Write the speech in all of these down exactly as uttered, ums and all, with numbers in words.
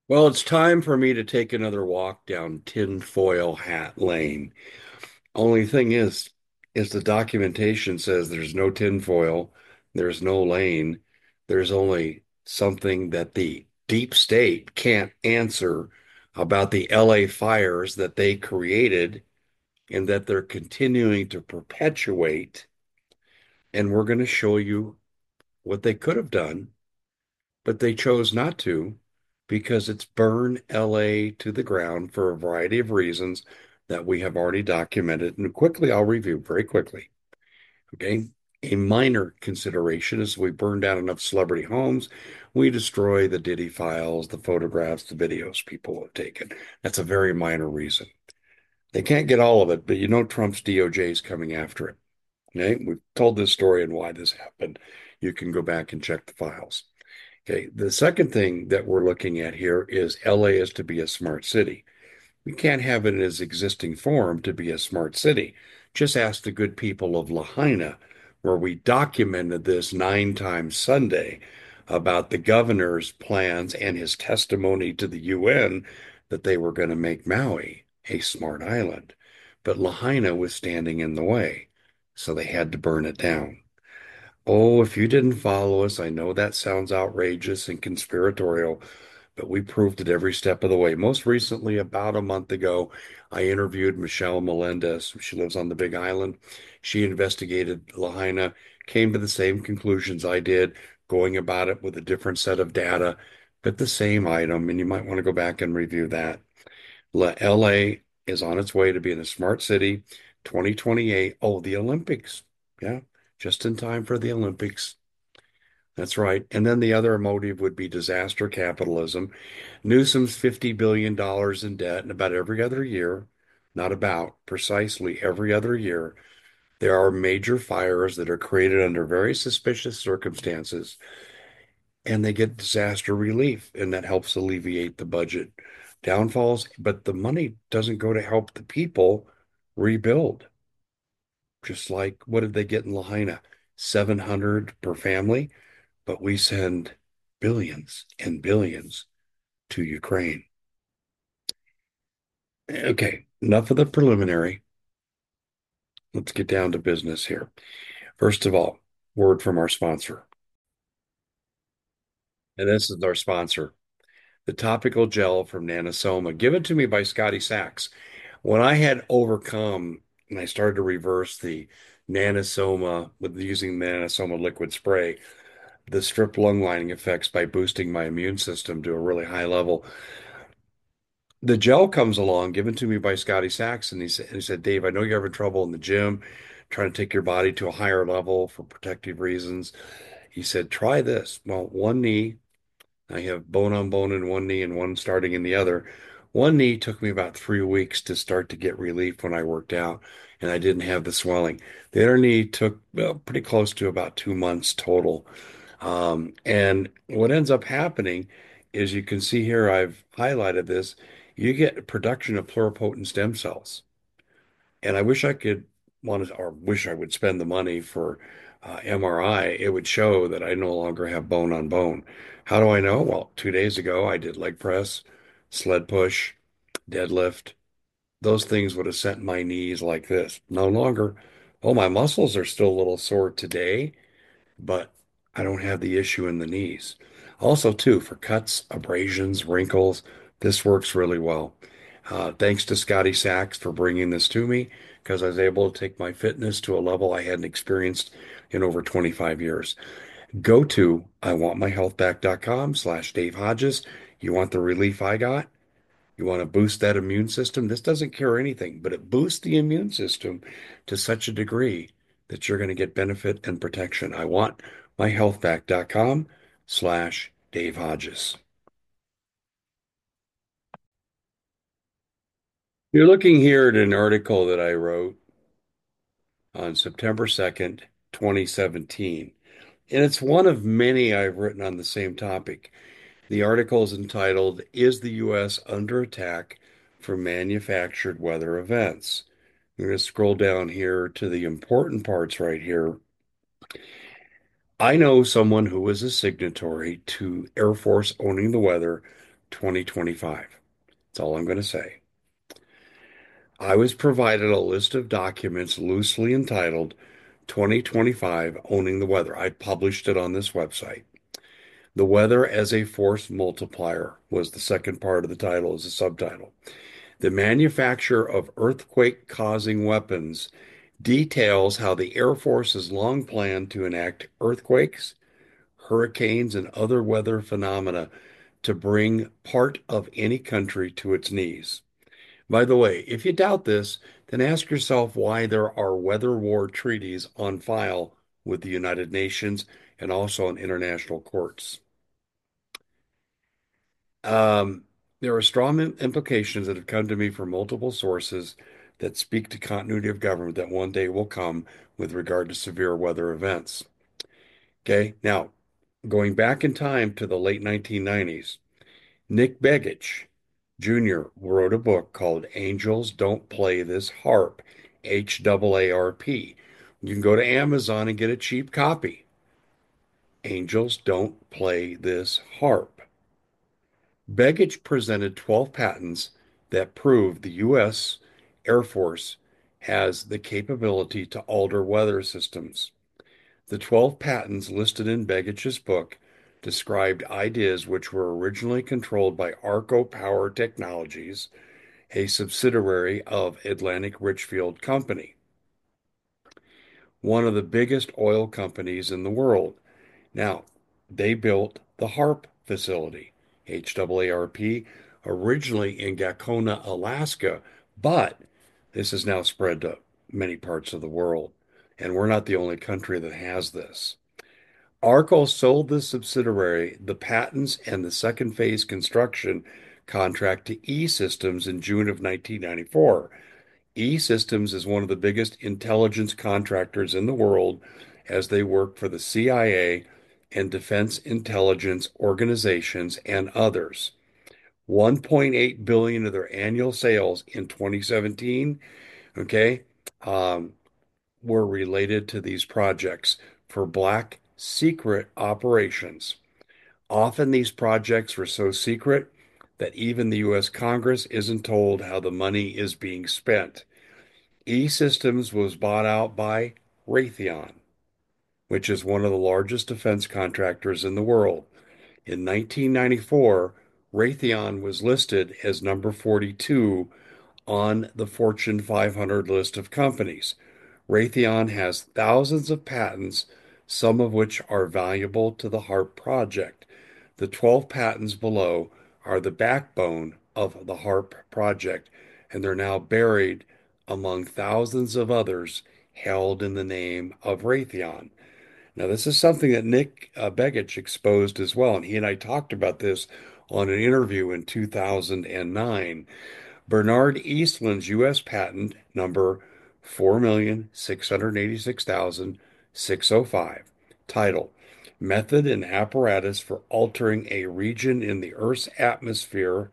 Well, it's time for me to take another walk down Tinfoil Hat Lane. Only thing is, is the documentation says there's no tinfoil, there's no lane, there's only something that the deep state can't answer about the L A fires that they created and that they're continuing to perpetuate. And we're going to show you what they could have done, but they chose not to because it's burn L A to the ground for a variety of reasons that we have already documented. And quickly, I'll review very quickly. Okay. A minor consideration is we burn down enough celebrity homes, we destroy the Diddy files, the photographs, the videos people have taken. That's a very minor reason. They can't get all of it, but you know Trump's D O J is coming after it. Okay. We've told this story and why this happened. You can go back and check the files. Okay, the second thing that we're looking at here is L A is to be a smart city. We can't have it in its existing form to be a smart city. Just ask the good people of Lahaina, where we documented this nine times Sunday about the governor's plans and his testimony to the U N that they were going to make Maui a smart island. But Lahaina was standing in the way, so they had to burn it down. Oh, if you didn't follow us, I know that sounds outrageous and conspiratorial, but we proved it every step of the way. Most recently, about a month ago, I interviewed Michelle Melendez. She lives on the Big Island. She investigated Lahaina, came to the same conclusions I did, going about it with a different set of data, but the same item, and you might want to go back and review that. La L A is on its way to being a smart city. twenty twenty-eight. Oh, the Olympics. Yeah, just in time for the Olympics. That's right. And then the other motive would be disaster capitalism. Newsom's fifty billion dollars in debt, and about every other year, not about, precisely every other year, there are major fires that are created under very suspicious circumstances, and they get disaster relief, and that helps alleviate the budget downfalls. But the money doesn't go to help the people rebuild. Just like what did they get in Lahaina? seven hundred per family, but we send billions and billions to Ukraine. Okay, enough of the preliminary. Let's get down to business here. First of all, word from our sponsor. And this is our sponsor, the topical gel from Nanosoma, given to me by Scotty Sachs. When I had overcome and I started to reverse the Nanosoma with using Nanosoma liquid spray, the strip lung lining effects by boosting my immune system to a really high level. The gel comes along, given to me by Scotty Sachs, and he said, he said, Dave, I know you're having trouble in the gym, trying to take your body to a higher level for protective reasons. He said, try this. Well, one knee, I have bone on bone in one knee and one starting in the other. One knee took me about three weeks to start to get relief when I worked out, and I didn't have the swelling. The other knee took well, pretty close to about two months total. Um, and what ends up happening is you can see here, I've highlighted this, you get production of pluripotent stem cells. And I wish I could want to, or wish I would spend the money for uh, M R I. It would show that I no longer have bone on bone. How do I know? Well, two days ago, I did leg press, sled push, deadlift. Those things would have sent my knees like this. No longer. Oh, my muscles are still a little sore today, but I don't have the issue in the knees. Also, too, for cuts, abrasions, wrinkles, this works really well. Uh, thanks to Scotty Sachs for bringing this to me because I was able to take my fitness to a level I hadn't experienced in over twenty-five years. Go to I want my health back dot com slash Dave Hodges. You want the relief I got? You want to boost that immune system? This doesn't cure anything, but it boosts the immune system to such a degree that you're going to get benefit and protection. I want my health back dot com slash Dave Hodges. You're looking here at an article that I wrote on September second, twenty seventeen. And it's one of many I've written on the same topic. The article is entitled, Is the U S Under Attack from Manufactured Weather Events? I'm going to scroll down here to the important parts right here. I know someone who was a signatory to Air Force Owning the Weather twenty twenty-five. That's all I'm going to say. I was provided a list of documents loosely entitled twenty twenty-five Owning the Weather. I published it on this website. The Weather as a Force Multiplier was the second part of the title as a subtitle. The manufacture of earthquake-causing weapons details how the Air Force has long planned to enact earthquakes, hurricanes, and other weather phenomena to bring part of any country to its knees. By the way, if you doubt this, then ask yourself why there are weather war treaties on file with the United Nations and also in international courts. Um, there are strong implications that have come to me from multiple sources that speak to continuity of government that one day will come with regard to severe weather events. Okay, now going back in time to the late nineteen nineties, Nick Begich Junior wrote a book called Angels Don't Play This Harp, H A A R P. You can go to Amazon and get a cheap copy. Angels Don't Play This Harp. Begich presented twelve patents that prove the U S Air Force has the capability to alter weather systems. The twelve patents listed in Begich's book described ideas which were originally controlled by Arco Power Technologies, a subsidiary of Atlantic Richfield Company, one of the biggest oil companies in the world. Now, they built the HARP facility, H A A R P, originally in Gakona, Alaska, but this has now spread to many parts of the world, and we're not the only country that has this. Arco sold this subsidiary the patents and the second phase construction contract to E-Systems in June of nineteen ninety-four. E-Systems is one of the biggest intelligence contractors in the world as they work for the C I A and defense intelligence organizations and others. one point eight billion dollars of their annual sales in twenty seventeen, okay, um, were related to these projects for black secret operations. Often these projects were so secret that even the U S Congress isn't told how the money is being spent. E-Systems was bought out by Raytheon, which is one of the largest defense contractors in the world. In nineteen ninety-four, Raytheon was listed as number forty-two on the Fortune five hundred list of companies. Raytheon has thousands of patents, some of which are valuable to the HARP project. The twelve patents below are the backbone of the HARP project, and they're now buried among thousands of others held in the name of Raytheon. Now, this is something that Nick uh, Begich exposed as well, and he and I talked about this on an interview in two thousand nine. Bernard Eastland's U S patent number four million six hundred eighty-six thousand six hundred five, title Method and Apparatus for Altering a Region in the Earth's Atmosphere,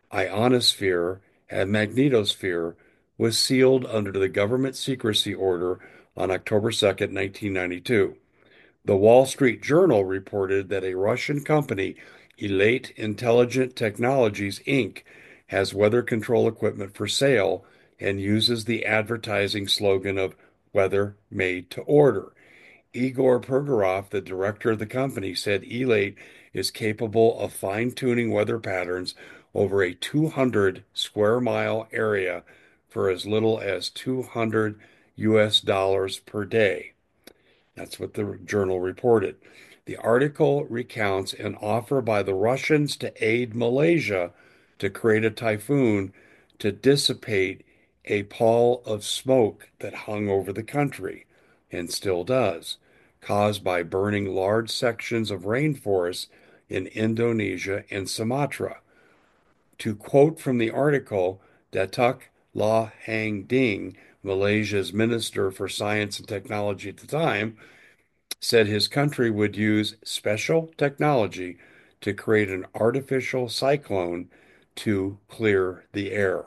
Ionosphere, and Magnetosphere, was sealed under the government secrecy order on October second, nineteen ninety-two. The Wall Street Journal reported that a Russian company, Elate Intelligent Technologies, Incorporated, has weather control equipment for sale and uses the advertising slogan of Weather Made to Order. Igor Pergorov, the director of the company, said Elate is capable of fine-tuning weather patterns over a two hundred square mile area for as little as two hundred U S dollars per day. That's what the journal reported. The article recounts an offer by the Russians to aid Malaysia to create a typhoon to dissipate a pall of smoke that hung over the country, and still does, caused by burning large sections of rainforest in Indonesia and Sumatra. To quote from the article, Datuk Lah Hang Ding, Malaysia's Minister for Science and Technology at the time, said his country would use special technology to create an artificial cyclone to clear the air.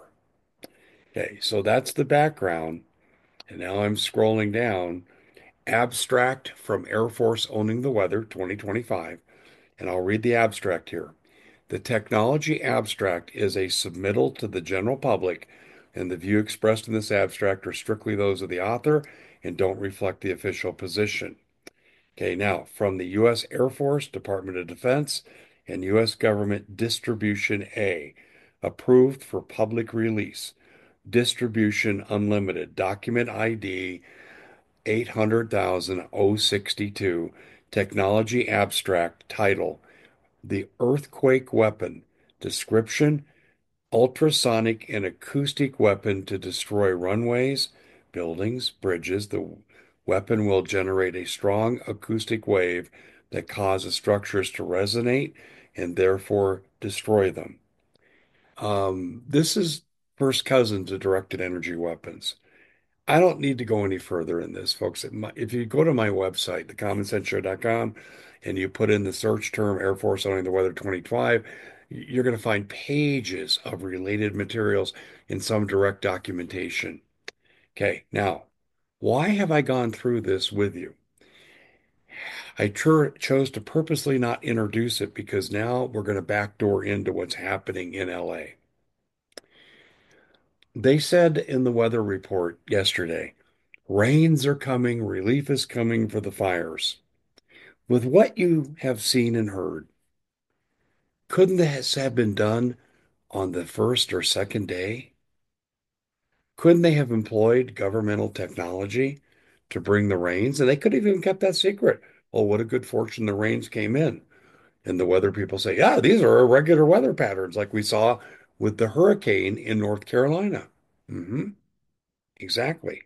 Okay, so that's the background. And now I'm scrolling down. Abstract from Air Force Owning the Weather twenty twenty-five. And I'll read the abstract here. The technology abstract is a submittal to the general public, and the view expressed in this abstract are strictly those of the author and don't reflect the official position. Okay, now from the U S Air Force, Department of Defense, and U S Government Distribution A, approved for public release. Distribution Unlimited, document I D eight hundred thousand sixty-two, technology abstract, title, The Earthquake Weapon, description, ultrasonic and acoustic weapon to destroy runways, buildings, bridges. The weapon will generate a strong acoustic wave that causes structures to resonate and therefore destroy them. Um, this is first cousin to directed energy weapons. I don't need to go any further in this, folks. If you go to my website, the common sense show dot com, and you put in the search term Air Force Owning the Weather twenty twenty-five, you're going to find pages of related materials in some direct documentation. Okay, now, why have I gone through this with you? I chose to purposely not introduce it because now we're going to backdoor into what's happening in L A. They said in the weather report yesterday, rains are coming, relief is coming for the fires. With what you have seen and heard, couldn't this have been done on the first or second day? Couldn't they have employed governmental technology to bring the rains? And they could have even kept that secret. Oh, what a good fortune the rains came in. And the weather people say, yeah, these are irregular weather patterns like we saw with the hurricane in North Carolina. Mm-hmm, exactly.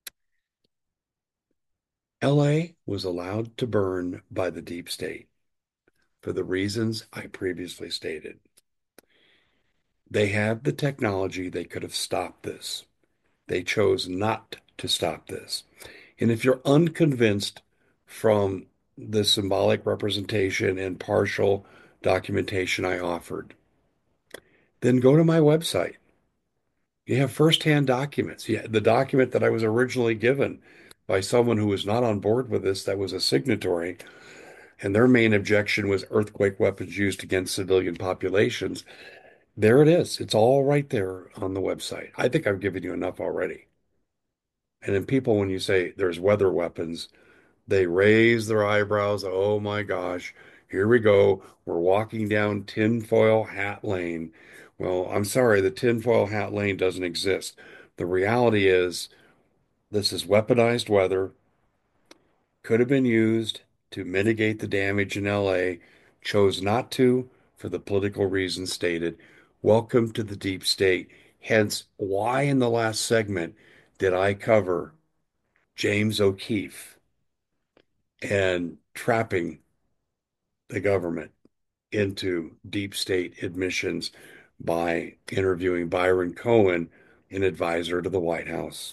L A was allowed to burn by the deep state for the reasons I previously stated. They have the technology, they could have stopped this. They chose not to stop this. And if you're unconvinced from the symbolic representation and partial documentation I offered, then go to my website. You have firsthand documents. Yeah, the document that I was originally given by someone who was not on board with this, that was a signatory, and their main objection was earthquake weapons used against civilian populations. There it is. It's all right there on the website. I think I've given you enough already. And then people, when you say there's weather weapons, they raise their eyebrows. Oh my gosh, here we go. We're walking down tinfoil hat lane. Well, I'm sorry, the tinfoil hat lane doesn't exist. The reality is, this is weaponized weather, could have been used to mitigate the damage in L A, chose not to for the political reasons stated. Welcome to the deep state. Hence, why in the last segment did I cover James O'Keefe and trapping the government into deep state admissions by interviewing Byron Cohen, an advisor to the White House?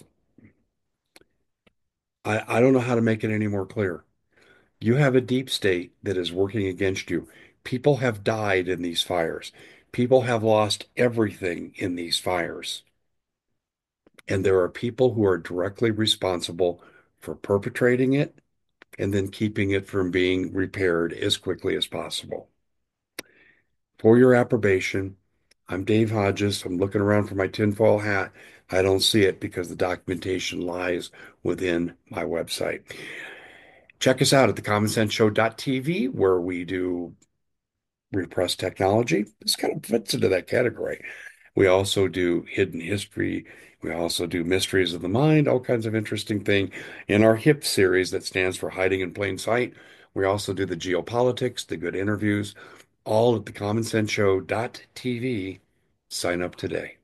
I, I don't know how to make it any more clear. You have a deep state that is working against you. People have died in these fires. People have lost everything in these fires. And there are people who are directly responsible for perpetrating it and then keeping it from being repaired as quickly as possible. For your approbation, I'm Dave Hodges. I'm looking around for my tinfoil hat. I don't see it because the documentation lies within my website. Check us out at the common sense show dot t v, where we do repressed technology. This kind of fits into that category. We also do hidden history. We also do mysteries of the mind, all kinds of interesting thing. In our HIP series that stands for Hiding in Plain Sight, we also do the geopolitics, the good interviews, all at the common sense show dot t v. Sign up today.